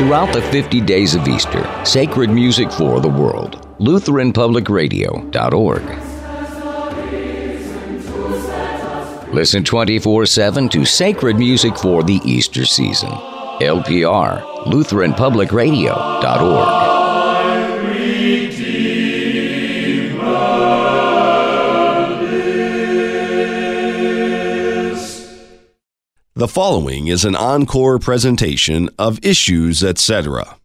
Throughout the 50 days of Easter, sacred music for the world. LutheranPublicRadio.org. Listen 24/7 to sacred music for the Easter season. LPR, LutheranPublicRadio.org. The following is an encore presentation of Issues, Etc.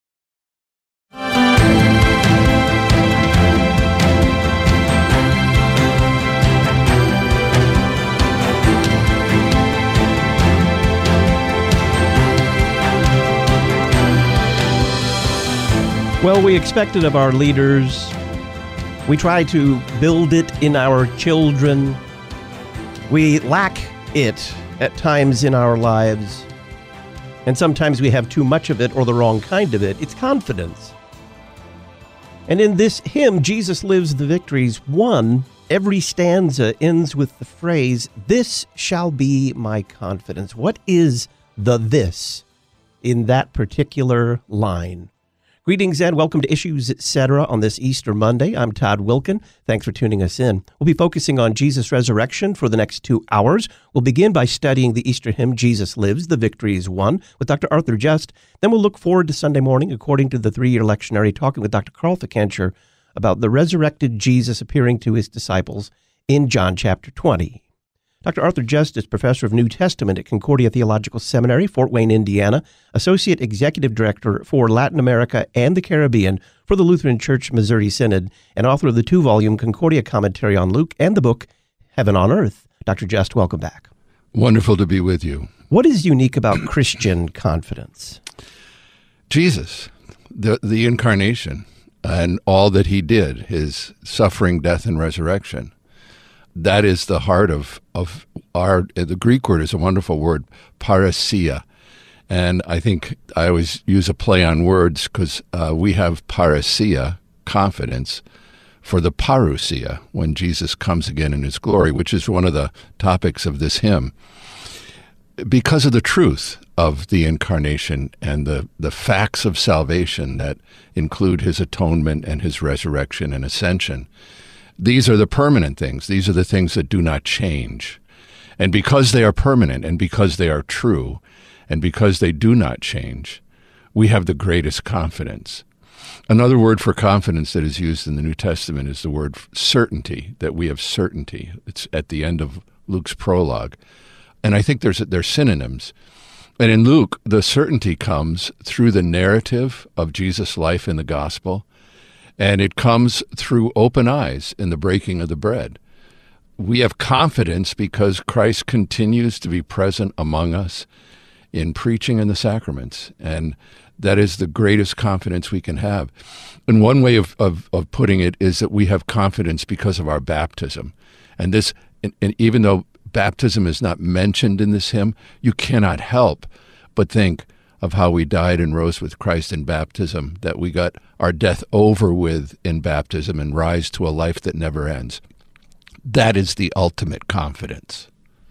Well, we expect it of our leaders. We try to build it in our children. We lack it at times in our lives. And sometimes we have too much of it or the wrong kind of it. It's confidence. And in this hymn, Jesus Lives, the Victories Won, every stanza ends with the phrase, "This shall be my confidence." What is the this in that particular line? Greetings and welcome to Issues, Etc. on this Easter Monday. I'm Todd Wilkin. Thanks for tuning us in. We'll be focusing on Jesus' resurrection for the next 2 hours. We'll begin by studying the Easter hymn, Jesus Lives, the Victories Won, with Dr. Arthur Just. Then we'll look forward to Sunday morning, according to the 3-year lectionary, talking with Dr. Carl Fikentscher about the resurrected Jesus appearing to his disciples in John chapter 20. Dr. Arthur Just is professor of New Testament at Concordia Theological Seminary, Fort Wayne, Indiana, associate executive director for Latin America and the Caribbean for the Lutheran Church Missouri Synod, and author of the 2-volume Concordia commentary on Luke and the book Heaven on Earth. Dr. Just, welcome back. Wonderful to be with you. What is unique about Christian confidence? Jesus, the incarnation, and all that he did, his suffering, death, and resurrection. That is the heart of the Greek word is a wonderful word, parousia. And I think I always use a play on words because we have parousia, confidence, for the parousia, when Jesus comes again in his glory, which is one of the topics of this hymn. Because of the truth of the incarnation and the facts of salvation that include his atonement and his resurrection and ascension, these are the permanent things. These are the things that do not change. And because they are permanent and because they are true and because they do not change, we have the greatest confidence. Another word for confidence that is used in the New Testament is the word certainty, that we have certainty. It's at the end of Luke's prologue. And I think they're synonyms. And in Luke, the certainty comes through the narrative of Jesus' life in the gospel, and it comes through open eyes in the breaking of the bread. We have confidence because Christ continues to be present among us in preaching and the sacraments, and that is the greatest confidence we can have. And one way of putting it is that we have confidence because of our baptism. And this, and even though baptism is not mentioned in this hymn, you cannot help but think of how we died and rose with Christ in baptism, that we got our death over with in baptism and rise to a life that never ends. That is the ultimate confidence.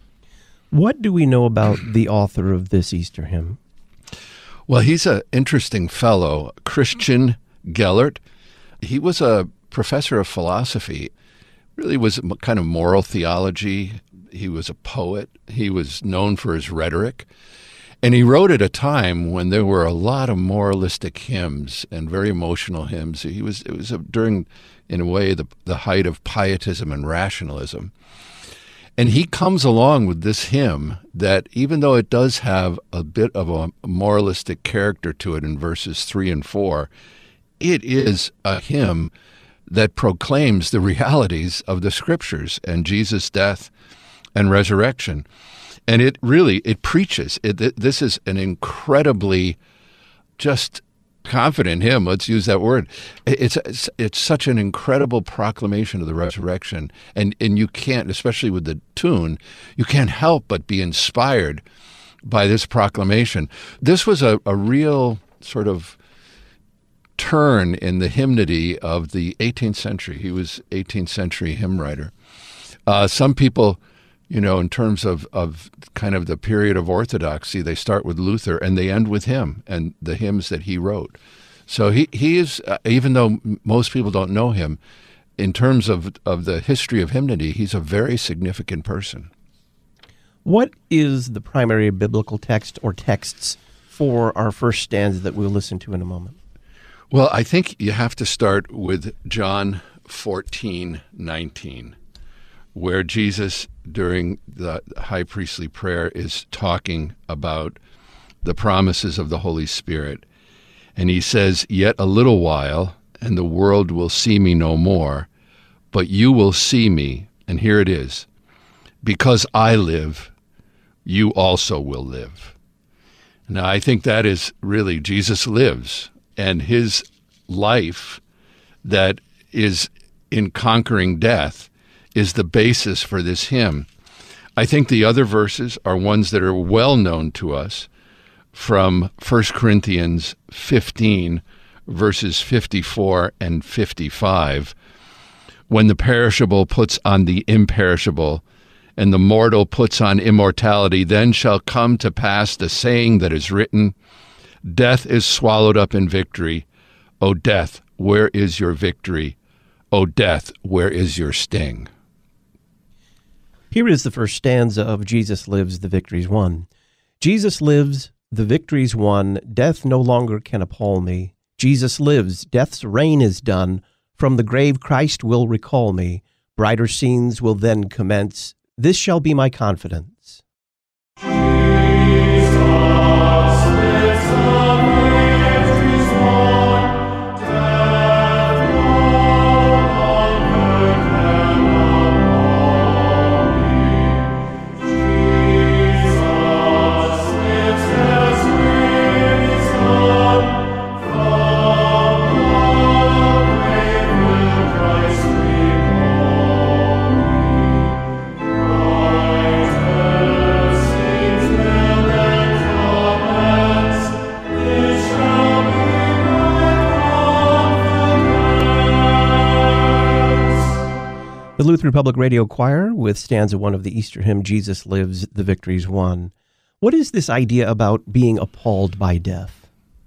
What do we know about the author of this Easter hymn? Well, he's an interesting fellow, Christian Gellert. He was a professor of philosophy, really was kind of moral theology. He was a poet. He was known for his rhetoric. And he wrote at a time when there were a lot of moralistic hymns and very emotional hymns. It was during, in a way, the height of pietism and rationalism. And he comes along with this hymn that, even though it does have a bit of a moralistic character to it in verses 3 and 4, it is a hymn that proclaims the realities of the Scriptures and Jesus' death and resurrection. And it preaches. This is an incredibly just confident hymn. Let's use that word. It's such an incredible proclamation of the resurrection. And you can't, especially with the tune, you can't help but be inspired by this proclamation. This was a real sort of turn in the hymnody of the 18th century. He was 18th century hymn writer. Some people in terms of kind of the period of orthodoxy. They start with Luther and they end with him and the hymns that he wrote. So he is, even though most people don't know him, in terms of the history of hymnody, he's a very significant person. What is the primary biblical text or texts for our first stanza that we'll listen to in a moment? Well, I think you have to start with John 14:19, where Jesus, during the high priestly prayer, is talking about the promises of the Holy Spirit. And he says, "Yet a little while, and the world will see me no more, but you will see me," and here it is, "because I live, you also will live." Now, I think that is really, Jesus lives, and his life that is in conquering death is the basis for this hymn. I think the other verses are ones that are well known to us from 1 Corinthians 15, verses 54 and 55. When the perishable puts on the imperishable, and the mortal puts on immortality, then shall come to pass the saying that is written, "Death is swallowed up in victory. O death, where is your victory? O death, where is your sting?" Here is the first stanza of Jesus Lives, the Victory's Won. Jesus lives, the victory's won, death no longer can appall me. Jesus lives, death's reign is done, from the grave Christ will recall me. Brighter scenes will then commence, this shall be my confidence. The Lutheran Public Radio Choir with stanza 1 of the Easter hymn, Jesus Lives, the Victory's Won. What is this idea about being appalled by death?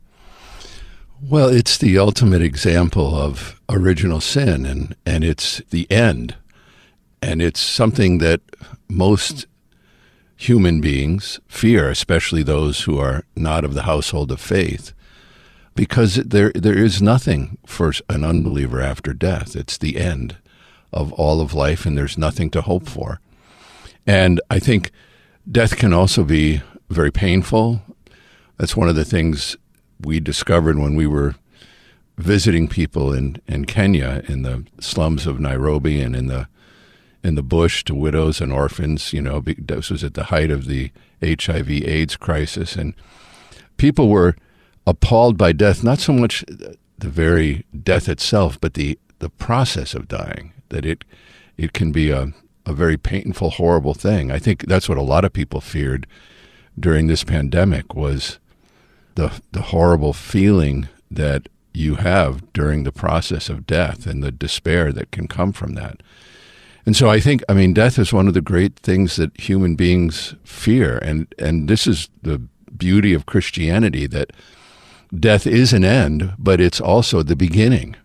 Well, it's the ultimate example of original sin, and it's the end. And it's something that most human beings fear, especially those who are not of the household of faith, because there is nothing for an unbeliever after death. It's the end of all of life, and there's nothing to hope for. And I think death can also be very painful. That's one of the things we discovered when we were visiting people in Kenya, in the slums of Nairobi and in the bush to widows and orphans. This was at the height of the HIV/AIDS crisis, and people were appalled by death, not so much the very death itself, but the process of dying, that it can be a very painful, horrible thing. I think that's what a lot of people feared during this pandemic, was the horrible feeling that you have during the process of death and the despair that can come from that. And so I think, death is one of the great things that human beings fear. And this is the beauty of Christianity, that death is an end, but it's also the beginning.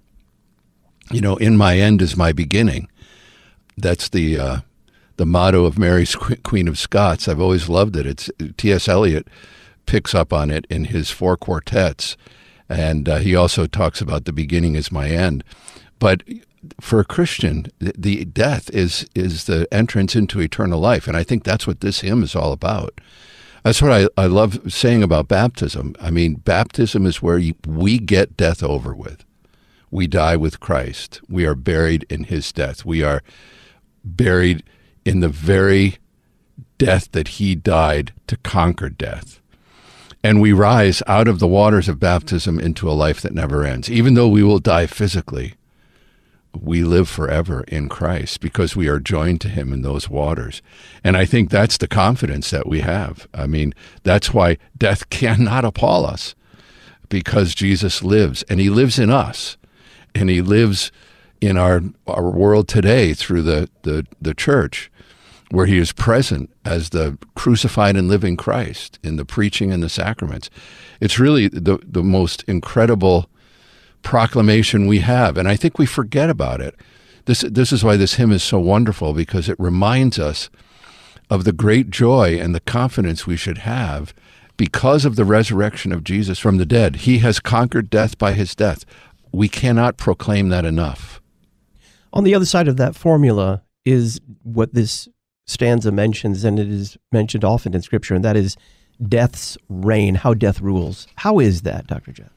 In my end is my beginning. That's the motto of Mary's Queen of Scots. I've always loved it. It's T.S. Eliot picks up on it in his 4 quartets, and he also talks about the beginning is my end. But for a Christian, the death is the entrance into eternal life, and I think that's what this hymn is all about. That's what I love saying about baptism. Baptism is where we get death over with. We die with Christ. We are buried in his death. We are buried in the very death that he died to conquer death. And we rise out of the waters of baptism into a life that never ends. Even though we will die physically, we live forever in Christ because we are joined to him in those waters. And I think that's the confidence that we have. That's why death cannot appall us, because Jesus lives, and he lives in us. And he lives in our world today through the church. where he is present as the crucified and living Christ in the preaching and the sacraments. It's really the most incredible proclamation we have, and I think we forget about it. This is why this hymn is so wonderful, because it reminds us of the great joy and the confidence we should have because of the resurrection of Jesus from the dead. He has conquered death by his death. We cannot proclaim that enough. On the other side of that formula is what this stanza mentions, and it is mentioned often in Scripture, and that is death's reign, how death rules. How is that, Dr. Jeff?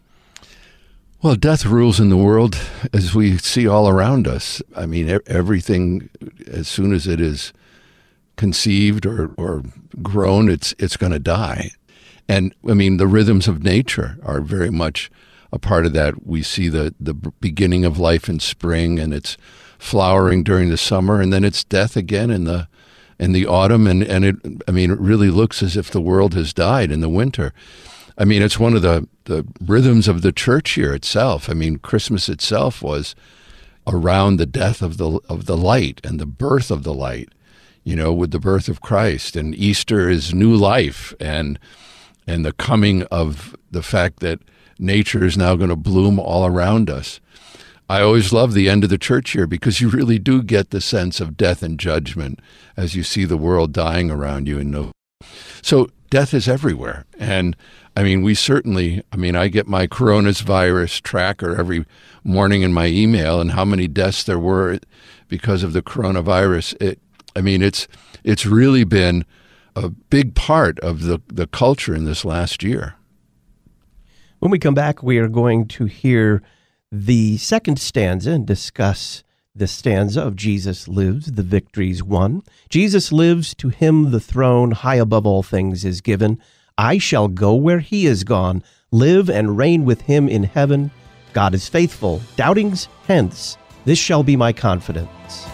Well, death rules in the world as we see all around us. I mean, everything, as soon as it is conceived or grown, it's going to die. And, I mean, the rhythms of nature are very much a part of that. We see the beginning of life in spring, and it's flowering during the summer, and then it's death again in the autumn, and it really looks as if the world has died in the winter. I mean, it's one of the rhythms of the church year itself. I mean, Christmas itself was around the death of the light and the birth of the light, with the birth of Christ. And Easter is new life and the coming of the fact that nature is now going to bloom all around us. I always love the end of the church year because you really do get the sense of death and judgment as you see the world dying around you. So death is everywhere. And I mean, I get my coronavirus tracker every morning in my email, and how many deaths there were because of the coronavirus. It's really been a big part of the culture in this last year. When we come back, we are going to hear the second stanza and discuss the stanza of Jesus Lives, the Victories Won. Jesus lives, to him the throne high above all things is given. I shall go where he is gone, live and reign with him in heaven. God is faithful, doubtings hence, this shall be my confidence.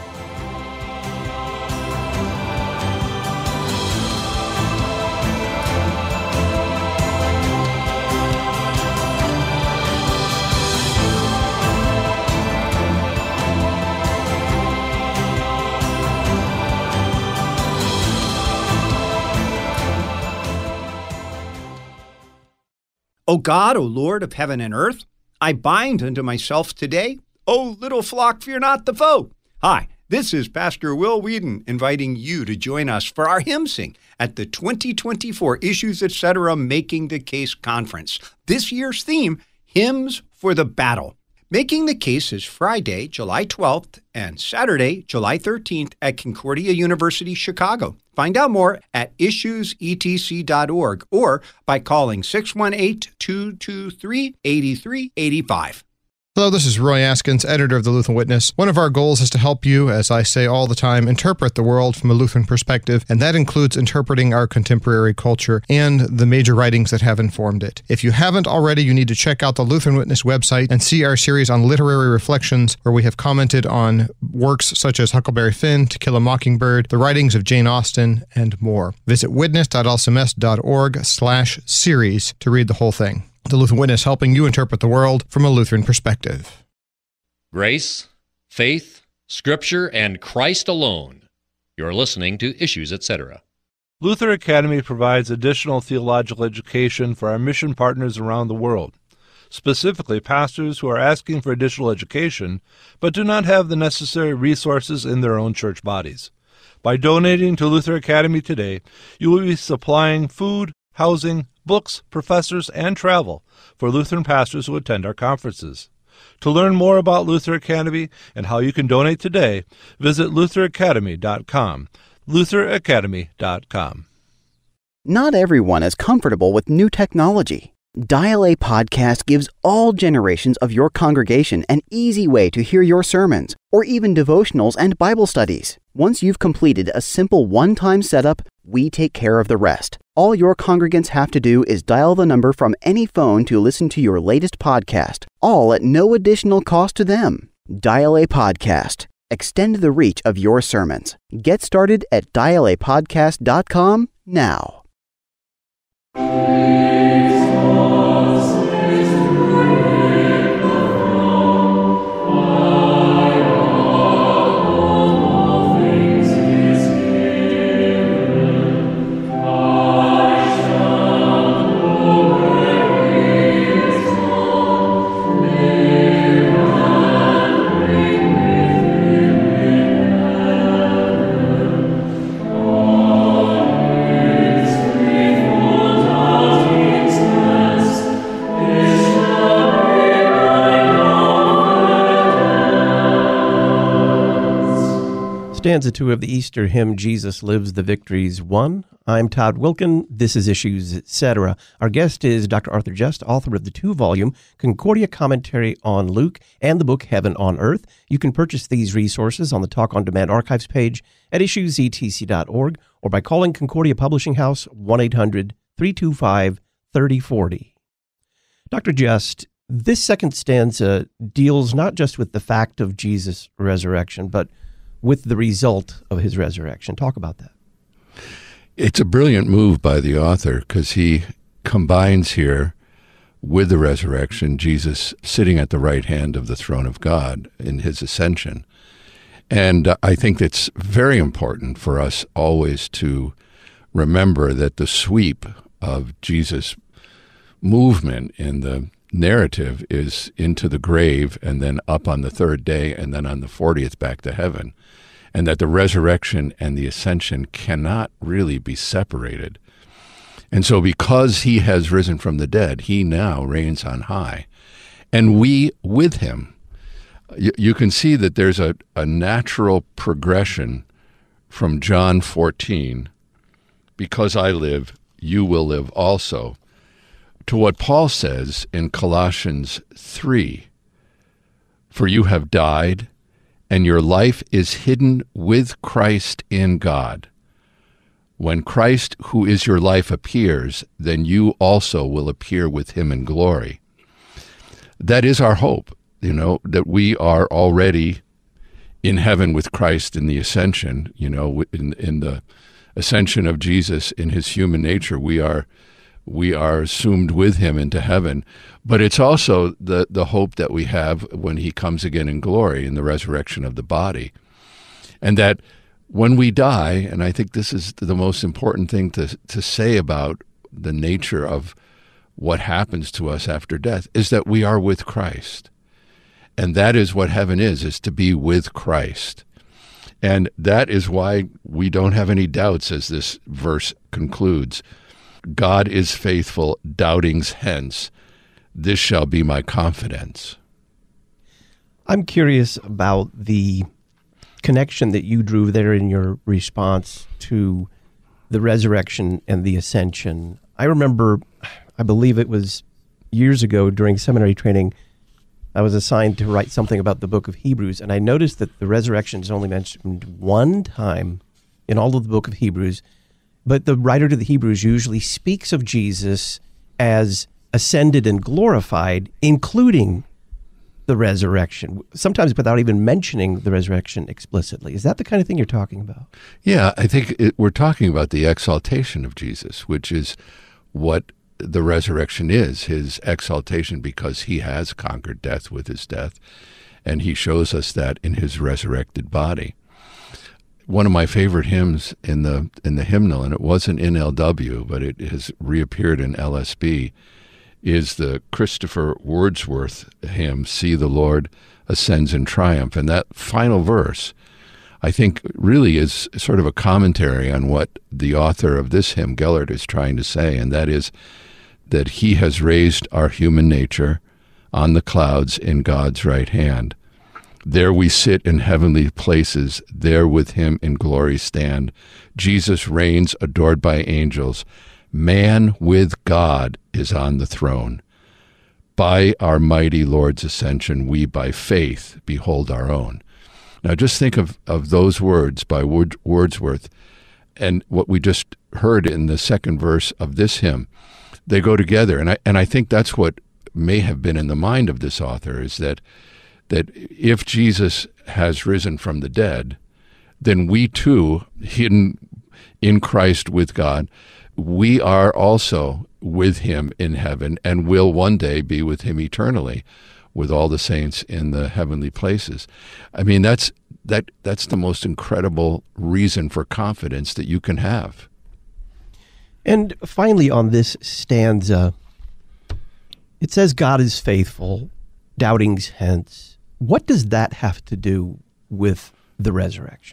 O God, O Lord of heaven and earth, I bind unto myself today, O little flock, fear not the foe. Hi, this is Pastor Will Whedon inviting you to join us for our hymn sing at the 2024 Issues Etc. Making the Case Conference. This year's theme, Hymns for the Battle. Making the Case is Friday, July 12th and Saturday, July 13th at Concordia University, Chicago. Find out more at issuesetc.org or by calling 618-223-8385. Hello, this is Roy Askins, editor of the Lutheran Witness. One of our goals is to help you, as I say all the time, interpret the world from a Lutheran perspective, and that includes interpreting our contemporary culture and the major writings that have informed it. If you haven't already, you need to check out the Lutheran Witness website and see our series on literary reflections, where we have commented on works such as Huckleberry Finn, To Kill a Mockingbird, the writings of Jane Austen, and more. Visit witness.lcms.org/series to read the whole thing. The Lutheran Witness, helping you interpret the world from a Lutheran perspective. Grace, faith, Scripture, and Christ alone. You're listening to Issues, Etc. Luther Academy provides additional theological education for our mission partners around the world, specifically pastors who are asking for additional education but do not have the necessary resources in their own church bodies. By donating to Luther Academy today, you will be supplying food, housing, books, professors, and travel for Lutheran pastors who attend our conferences. To learn more about Luther Academy and how you can donate today, visit lutheracademy.com. lutheracademy.com. Not everyone is comfortable with new technology. Dial A Podcast gives all generations of your congregation an easy way to hear your sermons, or even devotionals and Bible studies. Once you've completed a simple one-time setup, we take care of the rest. All your congregants have to do is dial the number from any phone to listen to your latest podcast, all at no additional cost to them. Dial A Podcast. Extend the reach of your sermons. Get started at dialapodcast.com now. stanza 2 of the Easter hymn, Jesus Lives, the Victories Won. I'm Todd Wilkin. This is Issues, Etc. Our guest is Dr. Arthur Just, author of the 2-volume Concordia Commentary on Luke and the book Heaven on Earth. You can purchase these resources on the Talk on Demand archives page at issuesetc.org or by calling Concordia Publishing House 1-800-325-3040. Dr. Just, this second stanza deals not just with the fact of Jesus' resurrection, but with the result of his resurrection. Talk about that. It's a brilliant move by the author because he combines here with the resurrection, Jesus sitting at the right hand of the throne of God in his ascension. And I think it's very important for us always to remember that the sweep of Jesus' movement in the narrative is into the grave and then up on the third day and then on the 40th back to heaven, and that the resurrection and the ascension cannot really be separated. And so because he has risen from the dead, he now reigns on high, and we with him. You can see that there's a natural progression from John 14, because I live, you will live also, to what Paul says in Colossians 3, for you have died, and your life is hidden with Christ in God. When Christ, who is your life, appears, then you also will appear with him in glory. That is our hope, that we are already in heaven with Christ in the ascension, in the ascension of Jesus in his human nature. We are assumed with him into heaven, but it's also the hope that we have when he comes again in glory in the resurrection of the body. And that when we die, and I think this is the most important thing to say about the nature of what happens to us after death, is that we are with Christ. And that is what heaven is to be with Christ. And that is why we don't have any doubts, as this verse concludes. God is faithful, doubtings hence. This shall be my confidence. I'm curious about the connection that you drew there in your response to the resurrection and the ascension. I remember, I believe it was years ago during seminary training, I was assigned to write something about the book of Hebrews, and I noticed that the resurrection is only mentioned one time in all of the book of Hebrews. But the writer to the Hebrews usually speaks of Jesus as ascended and glorified, including the resurrection, sometimes without even mentioning the resurrection explicitly. Is that the kind of thing you're talking about? Yeah, I think we're talking about the exaltation of Jesus, which is what the resurrection is, his exaltation, because he has conquered death with his death, and he shows us that in his resurrected body. One of my favorite hymns in the hymnal, and it wasn't in LW, but it has reappeared in LSB, is the Christopher Wordsworth hymn, See the Lord Ascends in Triumph. And that final verse, I think, really is sort of a commentary on what the author of this hymn, Gellert, is trying to say, and that is that he has raised our human nature on the clouds in God's right hand. There we sit in heavenly places, there with him in glory stand. Jesus reigns, adored by angels. Man with God is on the throne. By our mighty Lord's ascension, we by faith behold our own. Now just think of those words by Wordsworth and what we just heard in the second verse of this hymn. They go together, and I think that's what may have been in the mind of this author, is that if Jesus has risen from the dead, then we too, hidden in Christ with God, we are also with him in heaven and will one day be with him eternally with all the saints in the heavenly places. I mean, that's the most incredible reason for confidence that you can have. And finally, on this stanza, it says, God is faithful, doubtings hence. What does that have to do with the resurrection?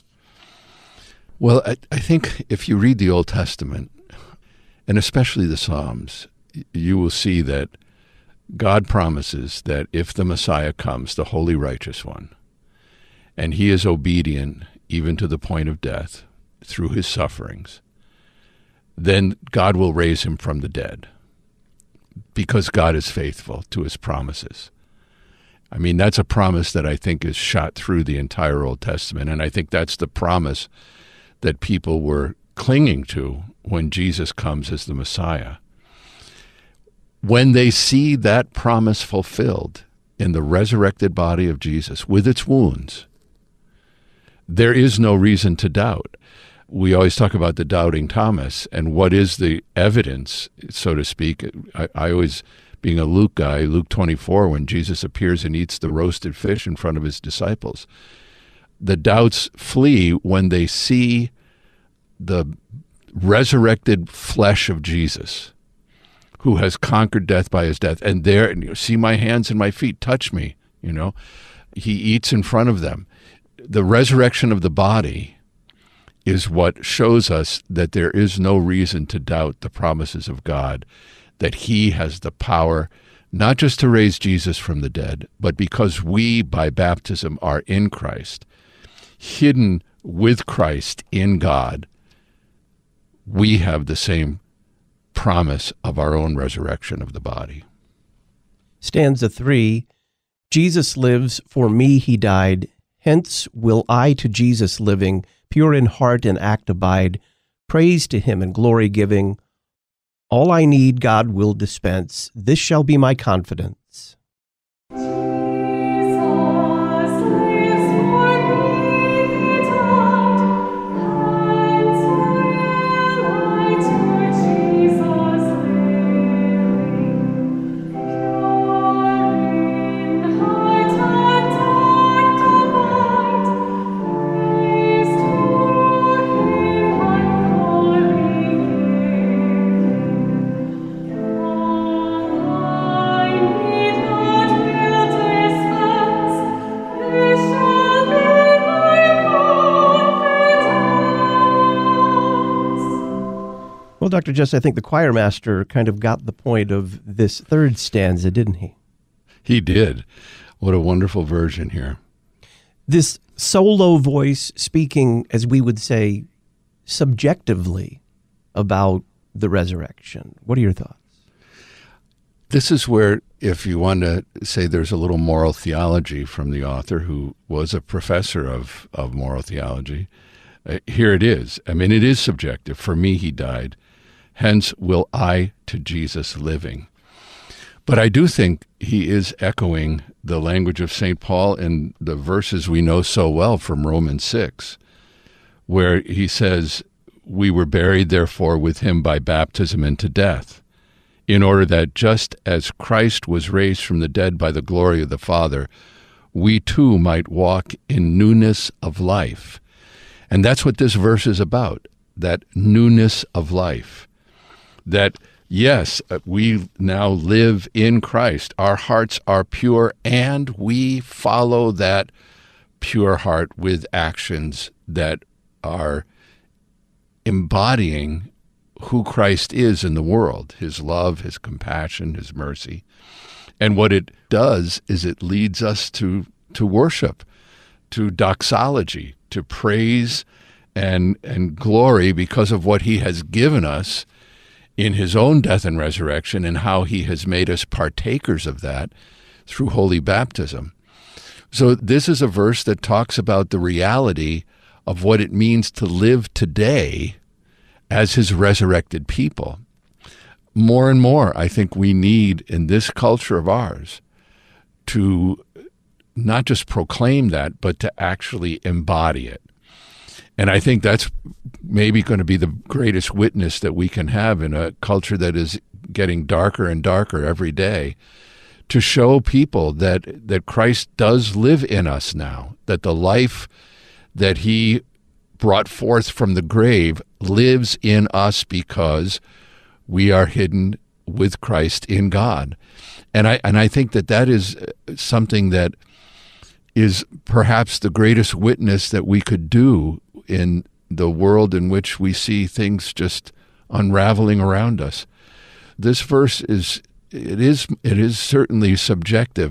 Well, I think if you read the Old Testament, and especially the Psalms, you will see that God promises that if the Messiah comes, the Holy Righteous One, and he is obedient even to the point of death, through his sufferings, then God will raise him from the dead, because God is faithful to his promises. I mean, that's a promise that I think is shot through the entire Old Testament, and I think that's the promise that people were clinging to when Jesus comes as the Messiah. When they see that promise fulfilled in the resurrected body of Jesus with its wounds, there is no reason to doubt. We always talk about the doubting Thomas, and what is the evidence, so to speak. I always, being a Luke guy, Luke 24, when Jesus appears and eats the roasted fish in front of his disciples, the doubts flee when they see the resurrected flesh of Jesus, who has conquered death by his death. And there, see my hands and my feet, touch me, He eats in front of them. The resurrection of the body is what shows us that there is no reason to doubt the promises of God, that he has the power not just to raise Jesus from the dead, but because we, by baptism, are in Christ, hidden with Christ in God, we have the same promise of our own resurrection of the body. Stanza 3, Jesus lives, for me he died, hence will I to Jesus living, pure in heart and act abide, praise to him and glory giving. All I need God will dispense, this shall be my confidence. Well, Dr. Jess, I think the choir master kind of got the point of this third stanza, didn't he? He did. What a wonderful version here. This solo voice speaking, as we would say, subjectively about the resurrection. What are your thoughts? This is where, if you want to say there's a little moral theology from the author, who was a professor of moral theology, here it is. I mean, it is subjective. For me, he died. Hence will I to Jesus living. But I do think he is echoing the language of St. Paul in the verses we know so well from Romans 6, where he says, we were buried, therefore, with him by baptism into death, in order that just as Christ was raised from the dead by the glory of the Father, we too might walk in newness of life. And that's what this verse is about, that newness of life. That, yes, we now live in Christ. Our hearts are pure, and we follow that pure heart with actions that are embodying who Christ is in the world, his love, his compassion, his mercy. And what it does is it leads us to worship, to doxology, to praise and glory because of what he has given us in his own death and resurrection, and how he has made us partakers of that through holy baptism. So this is a verse that talks about the reality of what it means to live today as his resurrected people. More and more, I think we need, in this culture of ours, to not just proclaim that, but to actually embody it. And I think that's maybe going to be the greatest witness that we can have in a culture that is getting darker and darker every day, to show people that Christ does live in us now, that the life that he brought forth from the grave lives in us because we are hidden with Christ in God. And I think that is something that is perhaps the greatest witness that we could do in the world in which we see things just unraveling around us. This verse is certainly subjective,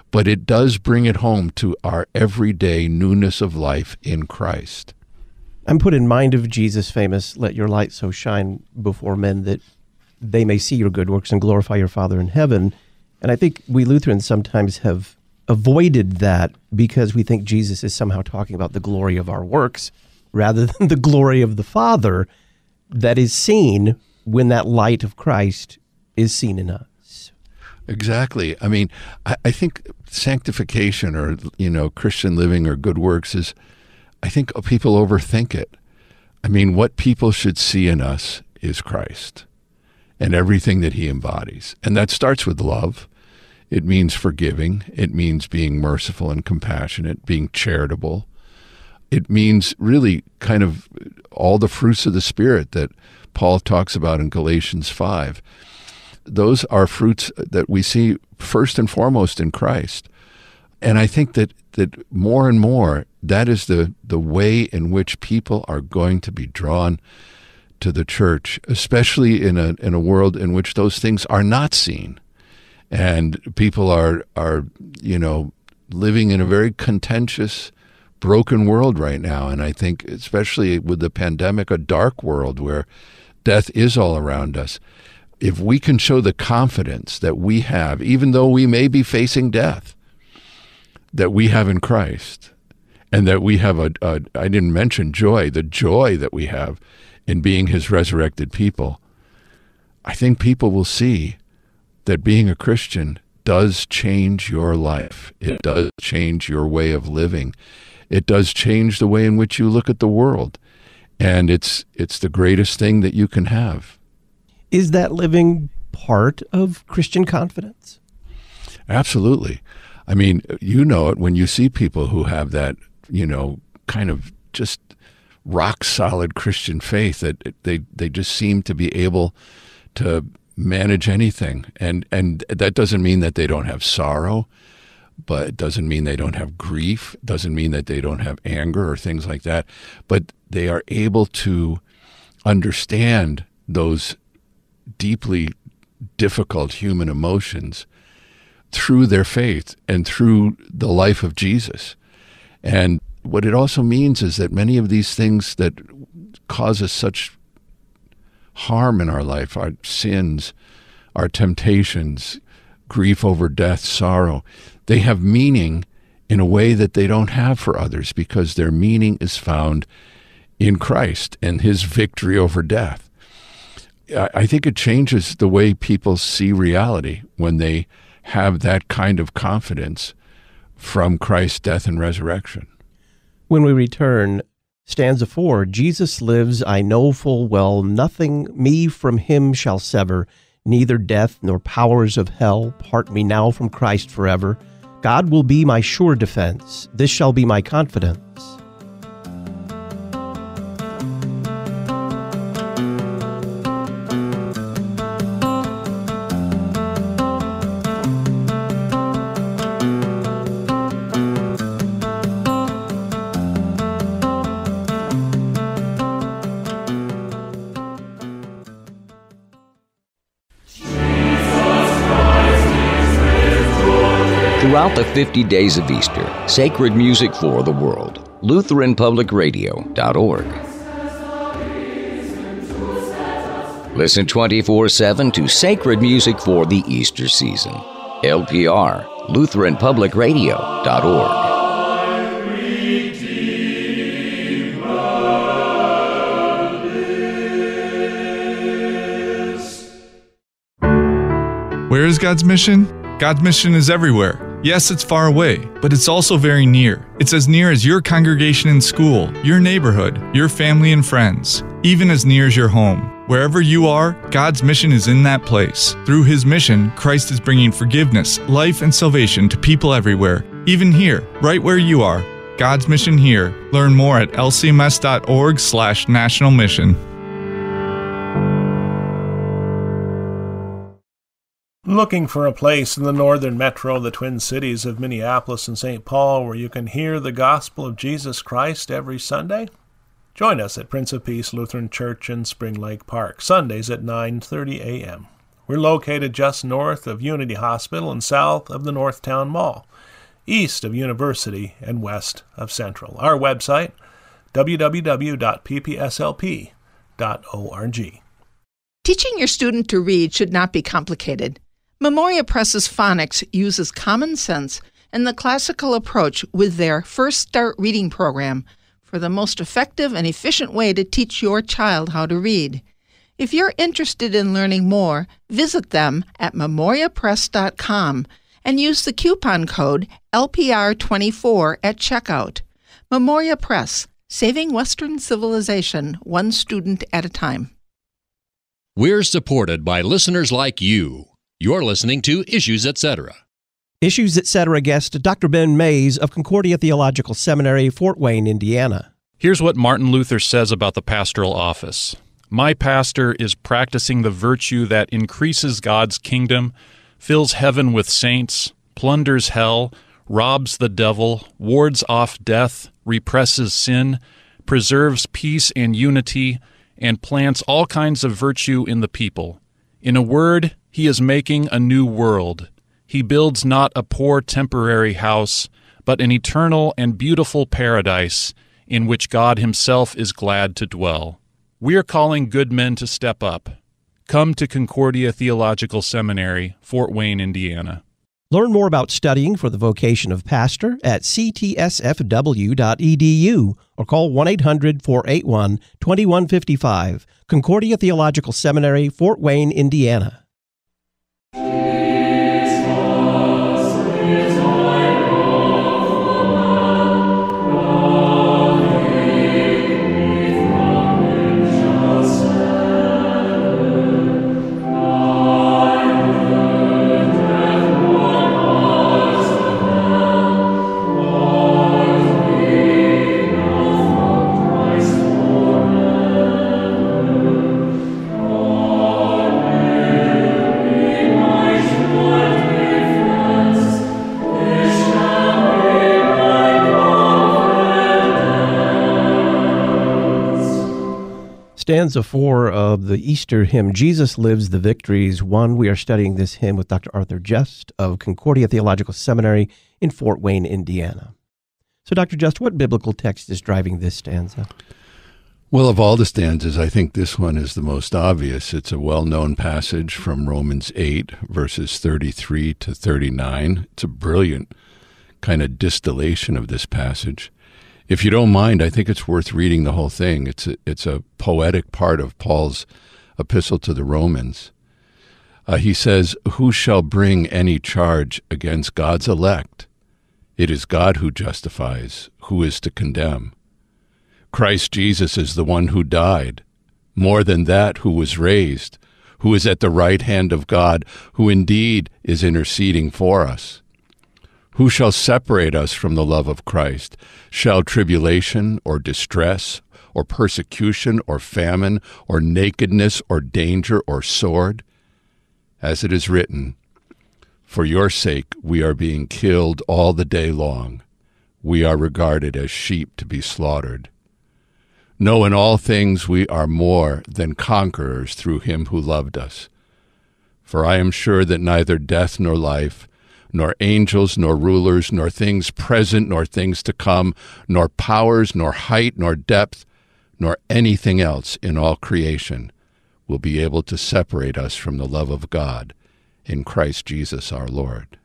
but it does bring it home to our everyday newness of life in Christ. I'm put in mind of Jesus' famous, "Let your light so shine before men that they may see your good works and glorify your Father in heaven." And I think we Lutherans sometimes have avoided that because we think Jesus is somehow talking about the glory of our works rather than the glory of the Father that is seen when that light of Christ is seen in us. Exactly. I mean, I think sanctification or, Christian living or good works is, I think people overthink it. I mean, what people should see in us is Christ and everything that he embodies. And that starts with love. It means forgiving. It means being merciful and compassionate, being charitable. It means really kind of all the fruits of the Spirit that Paul talks about in Galatians 5. Those are fruits that we see first and foremost in Christ. And I think that more and more, that is the way in which people are going to be drawn to the church, especially in a world in which those things are not seen. And people are living in a very contentious, broken world right now. And I think especially with the pandemic, a dark world where death is all around us. If we can show the confidence that we have, even though we may be facing death, that we have in Christ, and that we have I didn't mention joy, the joy that we have in being his resurrected people, I think people will see that being a Christian does change your life. It does change your way of living. It does change the way in which you look at the world. And it's the greatest thing that you can have. Is that living part of Christian confidence? Absolutely. I mean, you know it when you see people who have that, kind of just rock solid Christian faith that they just seem to be able to manage anything. And that doesn't mean that they don't have sorrow, but it doesn't mean they don't have grief, doesn't mean that they don't have anger or things like that. But they are able to understand those deeply difficult human emotions through their faith and through the life of Jesus. And what it also means is that many of these things that cause us such harm in our life, our sins, our temptations, grief over death, sorrow, they have meaning in a way that they don't have for others because their meaning is found in Christ and his victory over death. I think it changes the way people see reality when they have that kind of confidence from Christ's death and resurrection. When we return, stanza 4, Jesus lives, I know full well, nothing me from him shall sever, neither death nor powers of hell part me now from Christ forever. God will be my sure defense, this shall be my confidence. Throughout the 50 days of Easter, sacred music for the world. LutheranPublicRadio.org. Listen 24/7 to sacred music for the Easter season. LPR, LutheranPublicRadio.org. Where is God's mission? God's mission is everywhere. Yes, it's far away, but it's also very near. It's as near as your congregation in school, your neighborhood, your family and friends, even as near as your home. Wherever you are, God's mission is in that place. Through his mission, Christ is bringing forgiveness, life, and salvation to people everywhere, even here, right where you are. God's mission here. Learn more at lcms.org/national mission. Looking for a place in the northern metro, the Twin Cities of Minneapolis and St. Paul, where you can hear the gospel of Jesus Christ every Sunday? Join us at Prince of Peace Lutheran Church in Spring Lake Park, Sundays at 9:30 a.m. We're located just north of Unity Hospital and south of the Northtown Mall, east of University and west of Central. Our website, www.ppslp.org. Teaching your student to read should not be complicated. Memoria Press's phonics uses common sense and the classical approach with their First Start Reading program for the most effective and efficient way to teach your child how to read. If you're interested in learning more, visit them at memoriapress.com and use the coupon code LPR24 at checkout. Memoria Press, saving Western civilization one student at a time. We're supported by listeners like you. You're listening to Issues Etc. Issues Etc. guest Dr. Ben Mays of Concordia Theological Seminary, Fort Wayne, Indiana. Here's what Martin Luther says about the pastoral office. My pastor is practicing the virtue that increases God's kingdom, fills heaven with saints, plunders hell, robs the devil, wards off death, represses sin, preserves peace and unity, and plants all kinds of virtue in the people. In a word, he is making a new world. He builds not a poor temporary house, but an eternal and beautiful paradise in which God himself is glad to dwell. We are calling good men to step up. Come to Concordia Theological Seminary, Fort Wayne, Indiana. Learn more about studying for the vocation of pastor at ctsfw.edu or call 1-800-481-2155. Concordia Theological Seminary, Fort Wayne, Indiana. Stanza 4 of the Easter hymn, Jesus Lives, the Victories Won. We are studying this hymn with Dr. Arthur Just of Concordia Theological Seminary in Fort Wayne, Indiana. So, Dr. Just, what biblical text is driving this stanza? Well, of all the stanzas, I think this one is the most obvious. It's a well-known passage from Romans 8, verses 33 to 39. It's a brilliant kind of distillation of this passage. If you don't mind, I think it's worth reading the whole thing. It's a poetic part of Paul's epistle to the Romans. He says, "Who shall bring any charge against God's elect? It is God who justifies. Who is to condemn? Christ Jesus is the one who died. More than that, who was raised, who is at the right hand of God, who indeed is interceding for us. Who shall separate us from the love of Christ? Shall tribulation or distress or persecution or famine or nakedness or danger or sword? As it is written, for your sake we are being killed all the day long. We are regarded as sheep to be slaughtered. No, in all things we are more than conquerors through him who loved us. For I am sure that neither death nor life, nor angels, nor rulers, nor things present, nor things to come, nor powers, nor height, nor depth, nor anything else in all creation will be able to separate us from the love of God in Christ Jesus our Lord."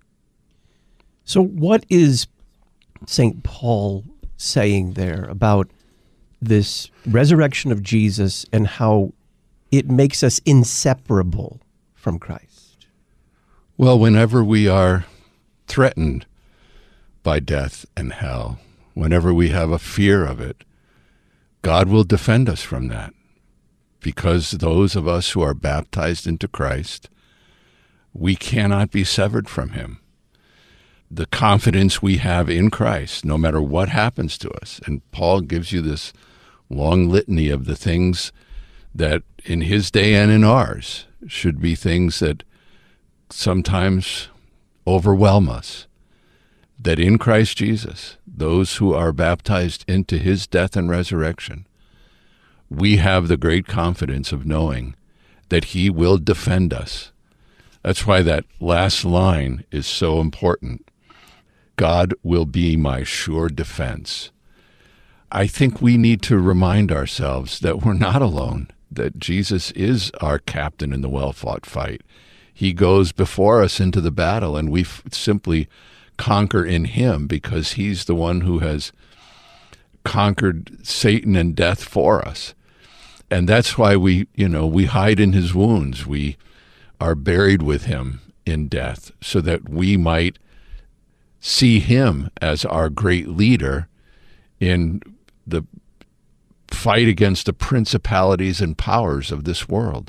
So what is St. Paul saying there about this resurrection of Jesus and how it makes us inseparable from Christ? Well, whenever we are threatened by death and hell, whenever we have a fear of it, God will defend us from that, because those of us who are baptized into Christ, we cannot be severed from him. The confidence we have in Christ, no matter what happens to us, and Paul gives you this long litany of the things that in his day and in ours should be things that sometimes overwhelm us, that in Christ Jesus, those who are baptized into his death and resurrection, we have the great confidence of knowing that he will defend us. That's why that last line is so important. God will be my sure defense. I think we need to remind ourselves that we're not alone, that Jesus is our captain in the well-fought fight. He goes before us into the battle, and we simply conquer in him because he's the one who has conquered Satan and death for us. And that's why we hide in his wounds. We are buried with him in death so that we might see him as our great leader in the fight against the principalities and powers of this world.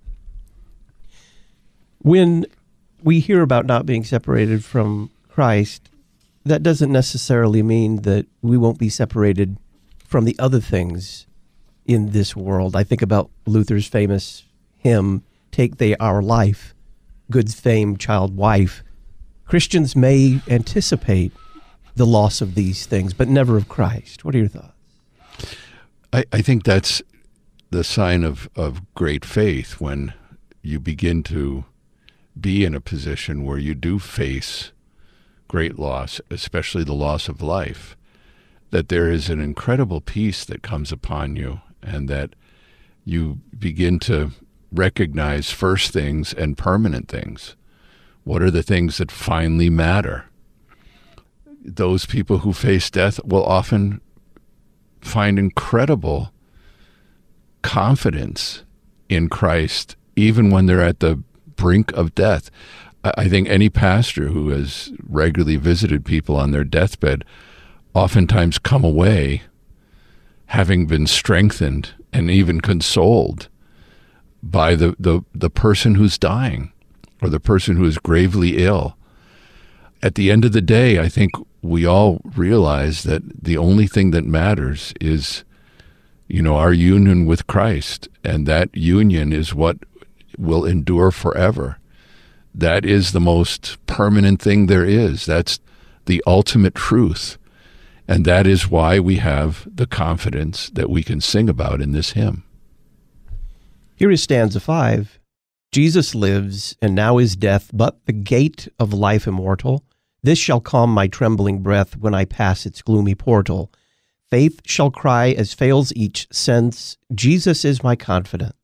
When we hear about not being separated from Christ, that doesn't necessarily mean that we won't be separated from the other things in this world. I think about Luther's famous hymn, Take They Our Life, Good Fame, Child, Wife. Christians may anticipate the loss of these things, but never of Christ. What are your thoughts? I think that's the sign of great faith when you begin to be in a position where you do face great loss, especially the loss of life, that there is an incredible peace that comes upon you and that you begin to recognize first things and permanent things. What are the things that finally matter? Those people who face death will often find incredible confidence in Christ, even when they're at the brink of death. I think any pastor who has regularly visited people on their deathbed oftentimes come away having been strengthened and even consoled by the person who's dying or the person who is gravely ill. At the end of the day, I think we all realize that the only thing that matters is, our union with Christ, and that union is what will endure forever. That is the most permanent thing there is. That's the ultimate truth. And that is why we have the confidence that we can sing about in this hymn. Here is stanza 5. Jesus lives, and now is death but the gate of life immortal. This shall calm my trembling breath when I pass its gloomy portal. Faith shall cry as fails each sense, Jesus is my confidence.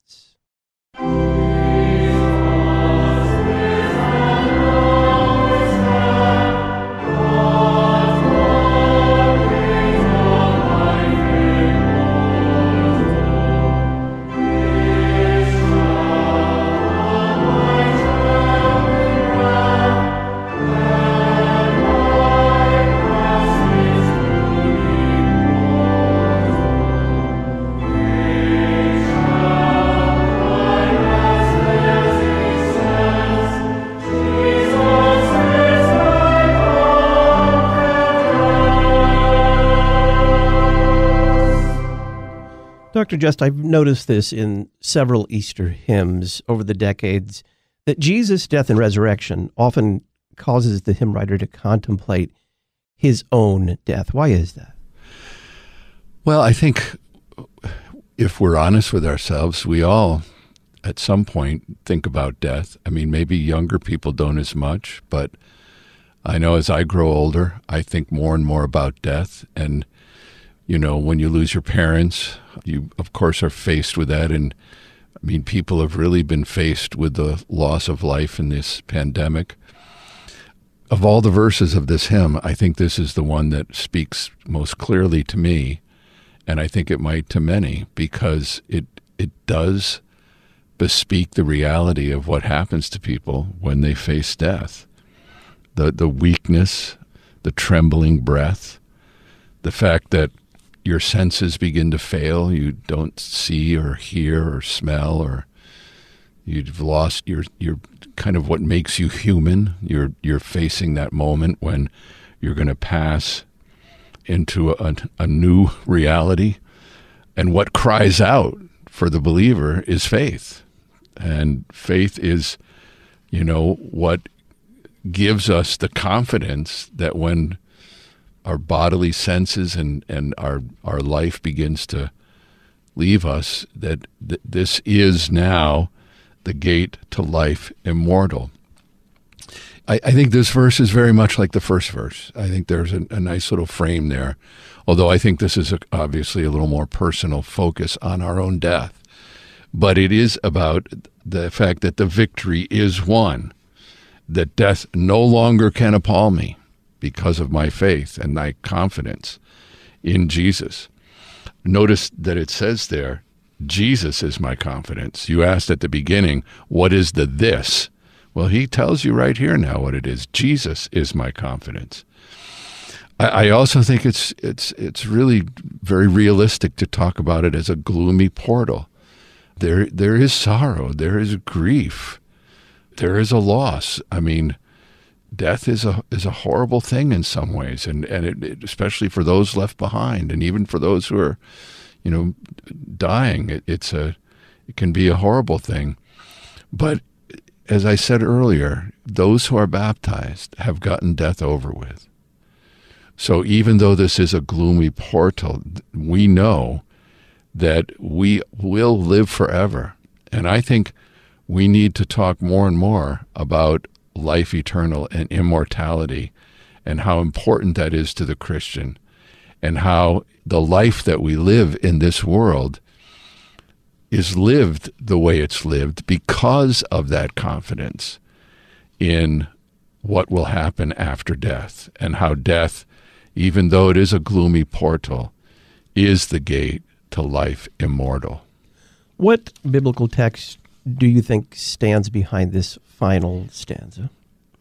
Dr. Just, I've noticed this in several Easter hymns over the decades, that Jesus' death and resurrection often causes the hymn writer to contemplate his own death. Why is that? Well, I think if we're honest with ourselves, we all, at some point, think about death. I mean, maybe younger people don't as much, but I know as I grow older, I think more and more about death. And when you lose your parents, you, of course, are faced with that. And, I mean, people have really been faced with the loss of life in this pandemic. Of all the verses of this hymn, I think this is the one that speaks most clearly to me, and I think it might to many, because it does bespeak the reality of what happens to people when they face death. The weakness, the trembling breath, the fact that your senses begin to fail. You don't see or hear or smell, or you've lost your kind of what makes you human. You're facing that moment when you're going to pass into a new reality. And what cries out for the believer is faith. And faith is, what gives us the confidence that when our bodily senses and our life begins to leave us, that this is now the gate to life immortal. I think this verse is very much like the first verse. I think there's a nice little frame there, although I think this is obviously a little more personal focus on our own death. But it is about the fact that the victory is won, that death no longer can appall me because of my faith and my confidence in Jesus. Notice that it says there, Jesus is my confidence. You asked at the beginning, what is the this? Well, he tells you right here now what it is. Jesus is my confidence. I also think it's really very realistic to talk about it as a gloomy portal. There is sorrow, there is grief, there is a loss. I mean, death is a horrible thing in some ways, and it, especially for those left behind, and even for those who are, dying. It can be a horrible thing, but as I said earlier, those who are baptized have gotten death over with. So even though this is a gloomy portal, we know that we will live forever. And I think we need to talk more and more about life eternal and immortality and how important that is to the Christian, and how the life that we live in this world is lived the way it's lived because of that confidence in what will happen after death, and how death, even though it is a gloomy portal, is the gate to life immortal. What biblical text do you think stands behind this final stanza?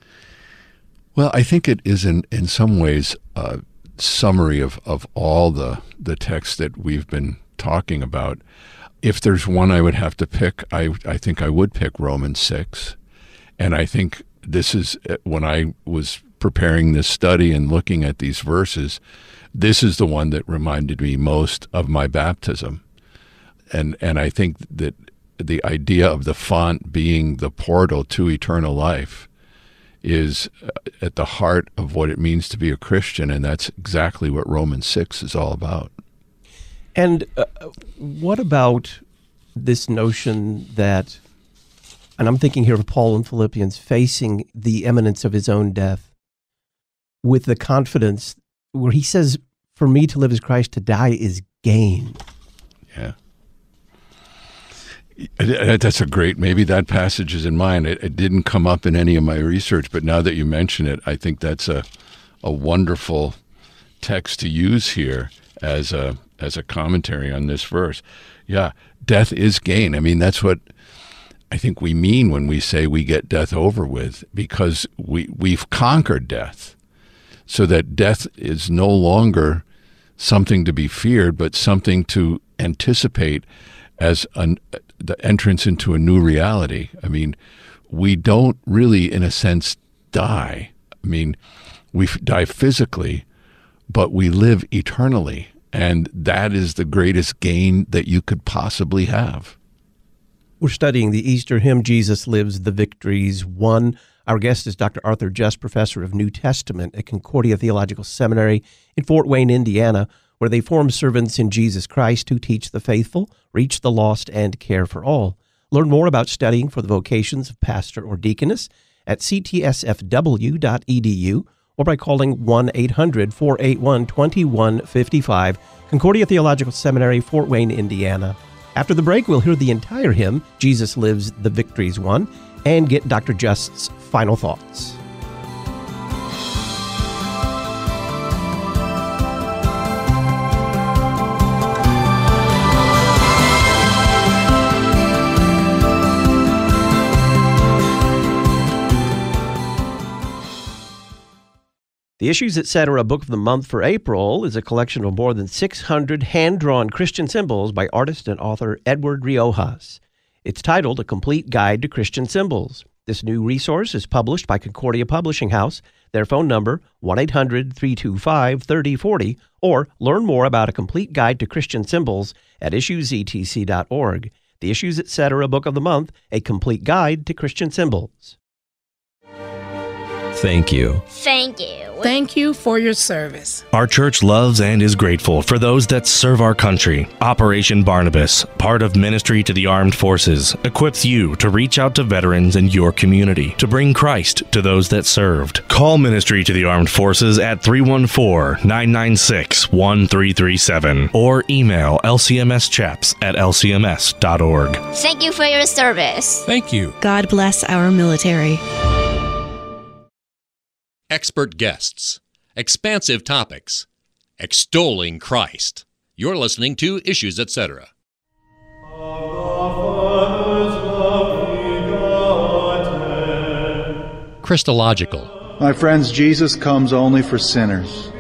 Well, I think it is in some ways a summary of all the texts that we've been talking about. If there's one I would have to pick, I think I would pick Romans 6. And I think this is, when I was preparing this study and looking at these verses, this is the one that reminded me most of my baptism. And I think that the idea of the font being the portal to eternal life is at the heart of what it means to be a Christian, and that's exactly what Romans 6 is all about. And what about this notion that, and I'm thinking here of Paul in Philippians, facing the imminence of his own death with the confidence where he says, for me to live is Christ, to die is gain. Yeah. That's a great, maybe that passage is in mine. It didn't come up in any of my research, but now that you mention it, I think that's a wonderful text to use here as a commentary on this verse. Yeah, death is gain. I mean, that's what I think we mean when we say we get death over with, because we've conquered death, so that death is no longer something to be feared, but something to anticipate as the entrance into a new reality. I mean, we don't really, in a sense, die. I mean, we die physically, but we live eternally. And that is the greatest gain that you could possibly have. We're studying the Easter hymn, Jesus Lives, the Victories Won. Our guest is Dr. Arthur Jess, professor of New Testament at Concordia Theological Seminary in Fort Wayne, Indiana, where they form servants in Jesus Christ who teach the faithful, reach the lost, and care for all. Learn more about studying for the vocations of pastor or deaconess at ctsfw.edu or by calling 1-800-481-2155, Concordia Theological Seminary, Fort Wayne, Indiana. After the break, we'll hear the entire hymn, Jesus Lives, the Victories Won, and get Dr. Just's final thoughts. The Issues Etc. Book of the Month for April is a collection of more than 600 hand-drawn Christian symbols by artist and author Edward Riojas. It's titled A Complete Guide to Christian Symbols. This new resource is published by Concordia Publishing House. Their phone number, 1-800-325-3040, or learn more about A Complete Guide to Christian Symbols at issuesetc.org. The Issues Etc. Book of the Month, A Complete Guide to Christian Symbols. Thank you. Thank you. Thank you for your service. Our church loves and is grateful for those that serve our country. Operation Barnabas, part of Ministry to the Armed Forces, equips you to reach out to veterans in your community to bring Christ to those that served. Call Ministry to the Armed Forces at 314-996-1337 or email lcmschaps@lcms.org. Thank you for your service. Thank you. God bless our military. Expert guests, expansive topics, extolling Christ. You're listening to Issues, Etc. Christological. My friends, Jesus comes only for sinners.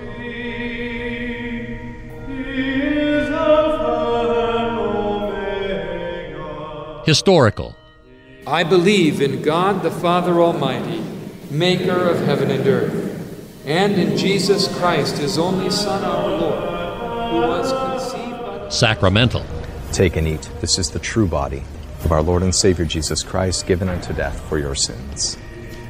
Historical. I believe in God the Father Almighty, maker of heaven and earth, and in Jesus Christ, his only Son, our Lord, who was conceived by... Sacramental. Take and eat. This is the true body of our Lord and Savior Jesus Christ, given unto death for your sins.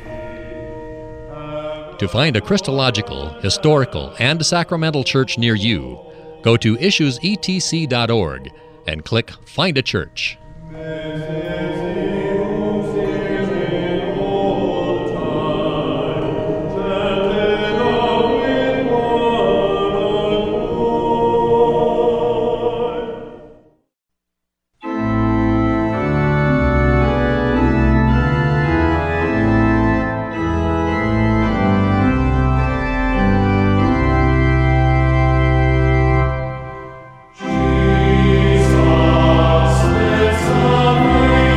To find a Christological, historical, and sacramental church near you, go to issuesetc.org and click Find a Church. Jesus lives,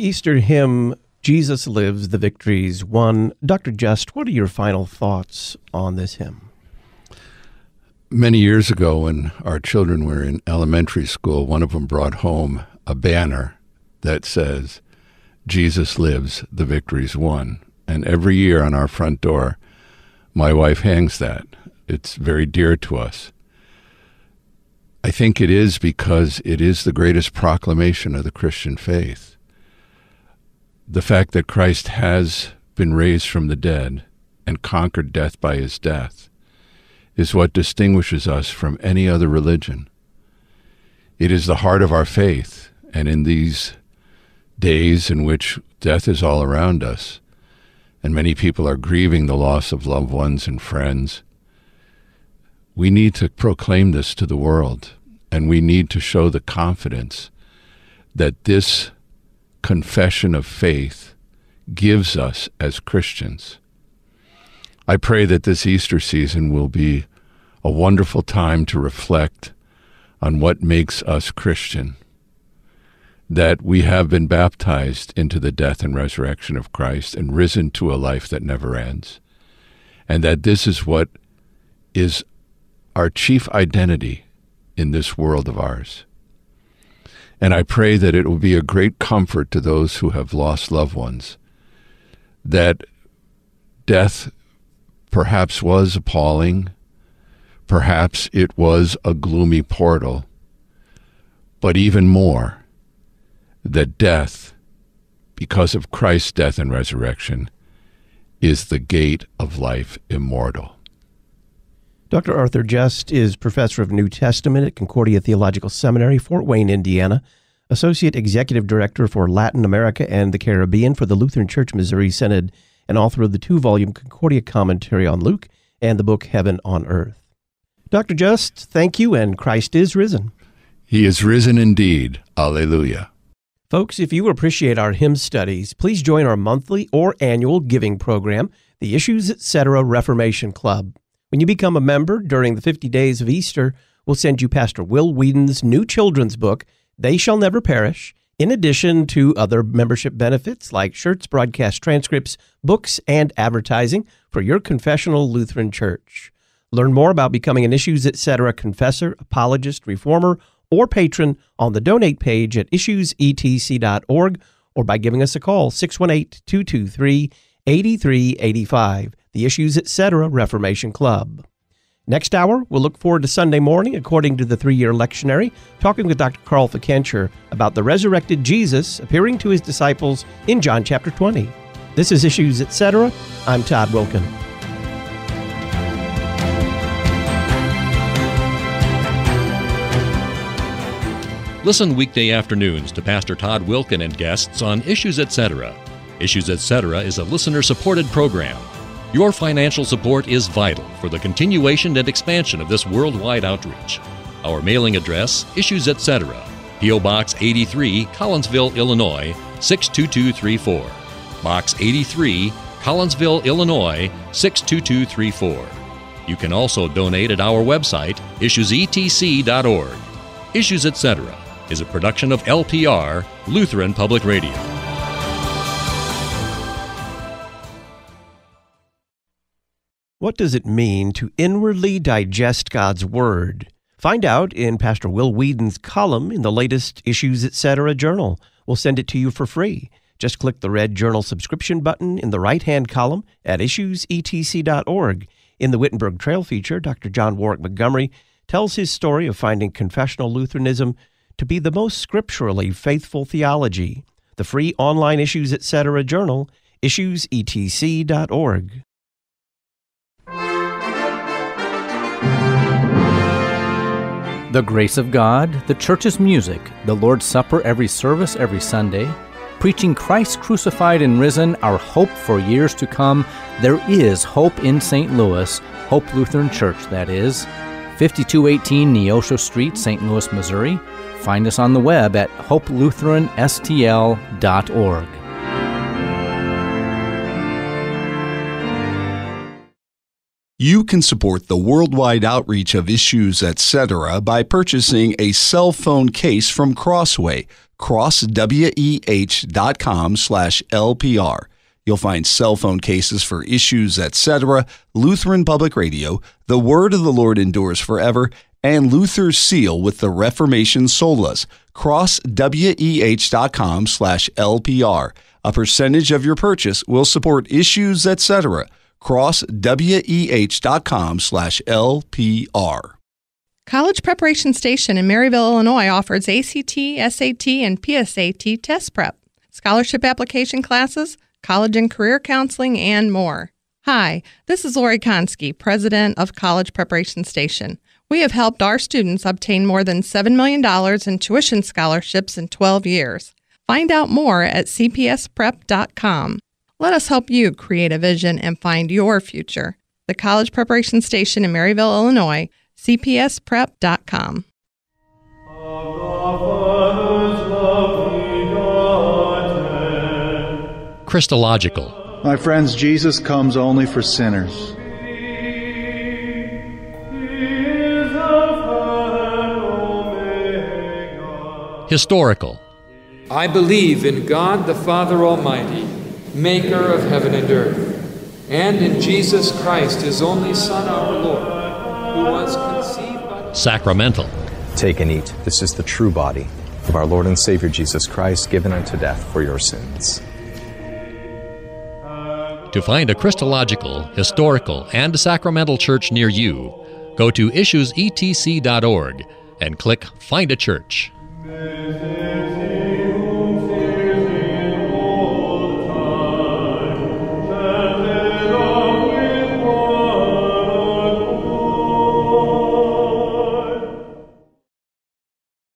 Easter hymn, Jesus Lives, the Victory's Won. Dr. Just, what are your final thoughts on this hymn? Many years ago, when our children were in elementary school, one of them brought home a banner that says, Jesus lives, the victory's won. And every year on our front door, my wife hangs that. It's very dear to us. I think it is because it is the greatest proclamation of the Christian faith. The fact that Christ has been raised from the dead and conquered death by his death is what distinguishes us from any other religion. It is the heart of our faith, and in these days in which death is all around us, and many people are grieving the loss of loved ones and friends, we need to proclaim this to the world, and we need to show the confidence that this confession of faith gives us as Christians. I pray that this Easter season will be a wonderful time to reflect on what makes us Christian, that we have been baptized into the death and resurrection of Christ and risen to a life that never ends, and that this is what is our chief identity in this world of ours. And I pray that it will be a great comfort to those who have lost loved ones, that death perhaps was appalling, perhaps it was a gloomy portal, but even more, that death, because of Christ's death and resurrection, is the gate of life immortal. Dr. Arthur Just is professor of New Testament at Concordia Theological Seminary, Fort Wayne, Indiana, associate executive director for Latin America and the Caribbean for the Lutheran Church Missouri Synod, and author of the 2-volume Concordia Commentary on Luke and the book Heaven on Earth. Dr. Just, thank you, and Christ is risen. He is risen indeed. Alleluia. Folks, if you appreciate our hymn studies, please join our monthly or annual giving program, the Issues Etc. Reformation Club. When you become a member during the 50 days of Easter, we'll send you Pastor Will Whedon's new children's book, They Shall Never Perish, in addition to other membership benefits like shirts, broadcast transcripts, books, and advertising for your confessional Lutheran church. Learn more about becoming an Issues Etc. confessor, apologist, reformer, or patron on the donate page at issuesetc.org or by giving us a call, 618-223-8385, the Issues Etc. Reformation Club. Next hour, we'll look forward to Sunday morning, according to the 3-year lectionary, talking with Dr. Carl Fikencher about the resurrected Jesus appearing to his disciples in John chapter 20. This is Issues Etc. I'm Todd Wilken. Listen weekday afternoons to Pastor Todd Wilken and guests on Issues Etc. Issues Etc. is a listener-supported program. Your financial support is vital for the continuation and expansion of this worldwide outreach. Our mailing address, Issues Etc., P.O. Box 83, Collinsville, Illinois, 62234. Box 83, Collinsville, Illinois, 62234. You can also donate at our website, issuesetc.org. Issues Etc. is a production of LPR, Lutheran Public Radio. What does it mean to inwardly digest God's Word? Find out in Pastor Will Whedon's column in the latest Issues Etc. journal. We'll send it to you for free. Just click the red journal subscription button in the right-hand column at issuesetc.org. In the Wittenberg Trail feature, Dr. John Warwick Montgomery tells his story of finding confessional Lutheranism to be the most scripturally faithful theology. The free online Issues Etc. journal, issuesetc.org. The grace of God, the church's music, the Lord's Supper every service every Sunday, preaching Christ crucified and risen, our hope for years to come. There is hope in St. Louis, Hope Lutheran Church, that is. 5218 Neosho Street, St. Louis, Missouri. Find us on the web at hopelutheranstl.org. You can support the worldwide outreach of Issues Etc. by purchasing a cell phone case from Crossway, crossweh.com/LPR. You'll find cell phone cases for Issues Etc., Lutheran Public Radio, The Word of the Lord Endures Forever, and Luther's Seal with the Reformation Solas, crossweh.com/LPR. A percentage of your purchase will support Issues Etc. crossweh.com/LPR. College Preparation Station in Maryville, Illinois offers ACT, SAT, and PSAT test prep, scholarship application classes, college and career counseling, and more. Hi, this is Lori Konski, president of College Preparation Station. We have helped our students obtain more than $7 million in tuition scholarships in 12 years. Find out more at cpsprep.com. Let us help you create a vision and find your future. The College Preparation Station in Maryville, Illinois, cpsprep.com. Christological. My friends, Jesus comes only for sinners. Historical. I believe in God the Father Almighty, maker of heaven and earth, and in Jesus Christ, his only Son, our Lord, who was conceived by... Sacramental. Take and eat. This is the true body of our Lord and Savior Jesus Christ, given unto death for your sins. To find a Christological, historical, and sacramental church near you, go to issuesetc.org and click Find a Church.